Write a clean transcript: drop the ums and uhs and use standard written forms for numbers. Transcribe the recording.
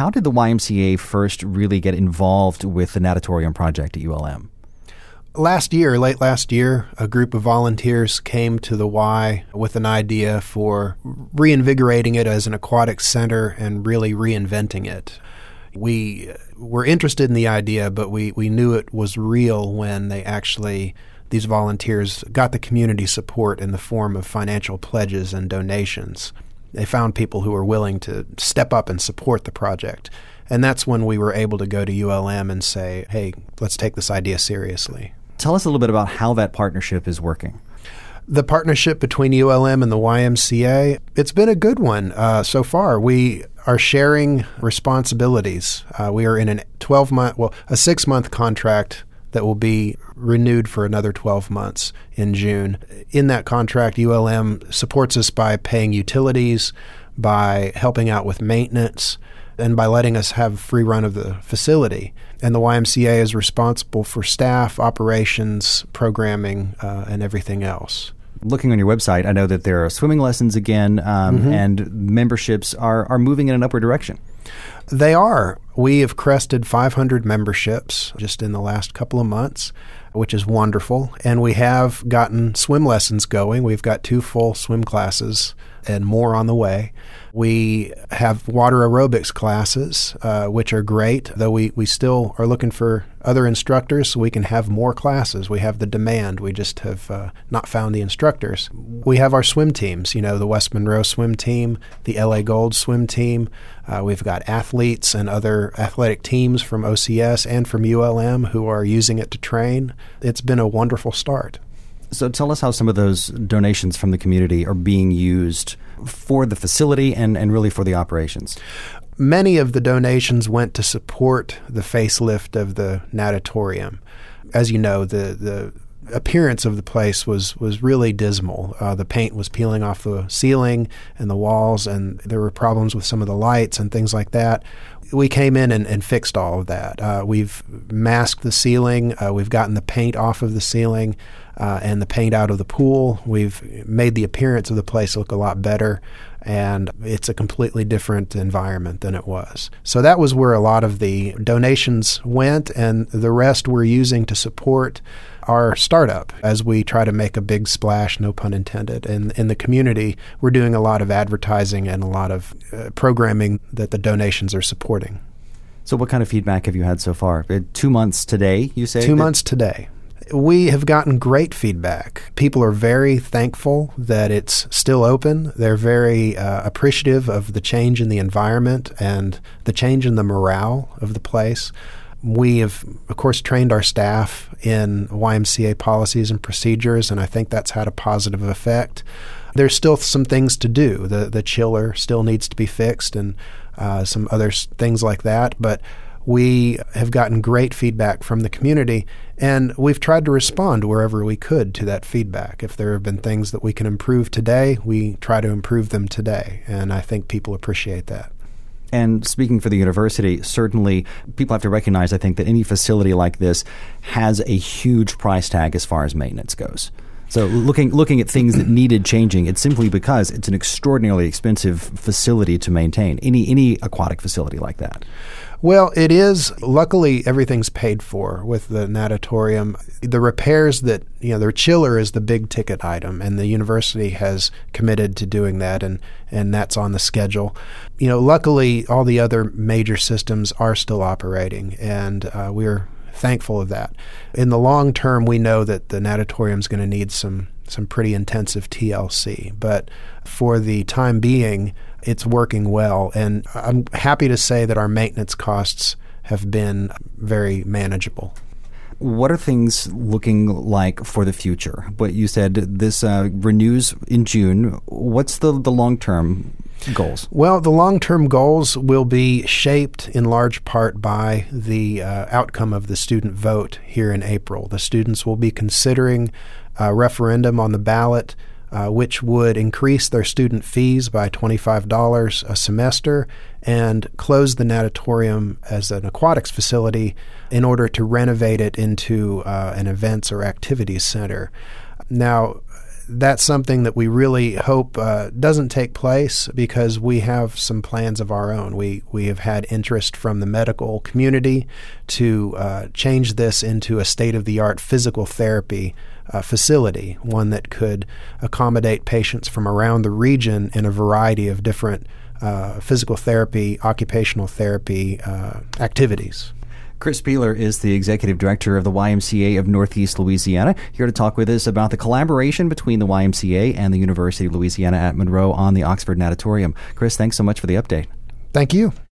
How did the YMCA first really get involved with the natatorium project at ULM? Late last year, a group of volunteers came to the Y with an idea for reinvigorating it as an aquatic center and really reinventing it. We were interested in the idea, but we knew it was real when these volunteers got the community support in the form of financial pledges and donations. They found people who were willing to step up and support the project. And that's when we were able to go to ULM and say, hey, let's take this idea seriously. Tell us a little bit about how that partnership is working. The partnership between ULM and the YMCA, it's been a good one so far. We are sharing responsibilities. We are in a 6-month contract that will be renewed for another 12 months in June. In that contract, ULM supports us by paying utilities, by helping out with maintenance, and by letting us have free run of the facility. And the YMCA is responsible for staff, operations, programming, and everything else. Looking on your website, I know that there are swimming lessons again, and memberships are moving in an upward direction. They are. We have crested 500 memberships just in the last couple of months, which is wonderful. And we have gotten swim lessons going. We've got 2 full swim classes and more on the way. We have water aerobics classes, which are great, though we still are looking for other instructors so we can have more classes. We have the demand. We just have not found the instructors. We have our swim teams, the West Monroe swim team, the LA Gold swim team. We've got athletes and other athletic teams from OCS and from ULM who are using it to train. It's been a wonderful start. So tell us how some of those donations from the community are being used for the facility and really for the operations. Many of the donations went to support the facelift of the natatorium. As you know, the appearance of the place was really dismal. The paint was peeling off the ceiling and the walls, and there were problems with some of the lights and things like that. We came in and fixed all of that. We've masked the ceiling. We've gotten the paint off of the ceiling and the paint out of the pool. We've made the appearance of the place look a lot better, and it's a completely different environment than it was. So that was where a lot of the donations went, and the rest we're using to support our startup as we try to make a big splash, no pun intended. And in the community, we're doing a lot of advertising and a lot of programming that the donations are supporting. So what kind of feedback have you had so far? 2 months today, you say? 2 months today. We have gotten great feedback. People are very thankful that it's still open. They're very appreciative of the change in the environment and the change in the morale of the place. We have, of course, trained our staff in YMCA policies and procedures, and I think that's had a positive effect. There's still some things to do. The chiller still needs to be fixed and some other things like that, but we have gotten great feedback from the community, and we've tried to respond wherever we could to that feedback. If there have been things that we can improve today, we try to improve them today, and I think people appreciate that. And speaking for the university, certainly people have to recognize, I think, that any facility like this has a huge price tag as far as maintenance goes. So looking at things that needed changing, it's simply because it's an extraordinarily expensive facility to maintain, any aquatic facility like that. Well, it is. Luckily, everything's paid for with the natatorium. The repairs that, the chiller is the big ticket item, and the university has committed to doing that, and that's on the schedule. Luckily, all the other major systems are still operating, and we're thankful of that. In the long term, we know that the natatorium is going to need some pretty intensive TLC, but for the time being, it's working well, and I'm happy to say that our maintenance costs have been very manageable. What are things looking like for the future? But you said this renews in June. What's the long-term goals? Well, the long-term goals will be shaped in large part by the outcome of the student vote here in April. The students will be considering a referendum on the ballot which would increase their student fees by $25 a semester and close the natatorium as an aquatics facility in order to renovate it into an events or activities center. Now, that's something that we really hope doesn't take place, because we have some plans of our own. We have had interest from the medical community to change this into a state-of-the-art physical therapy facility, one that could accommodate patients from around the region in a variety of different physical therapy, occupational therapy activities. Chris Peeler is the Executive Director of the YMCA of Northeast Louisiana, here to talk with us about the collaboration between the YMCA and the University of Louisiana at Monroe on the Oxford Natatorium. Chris, thanks so much for the update. Thank you.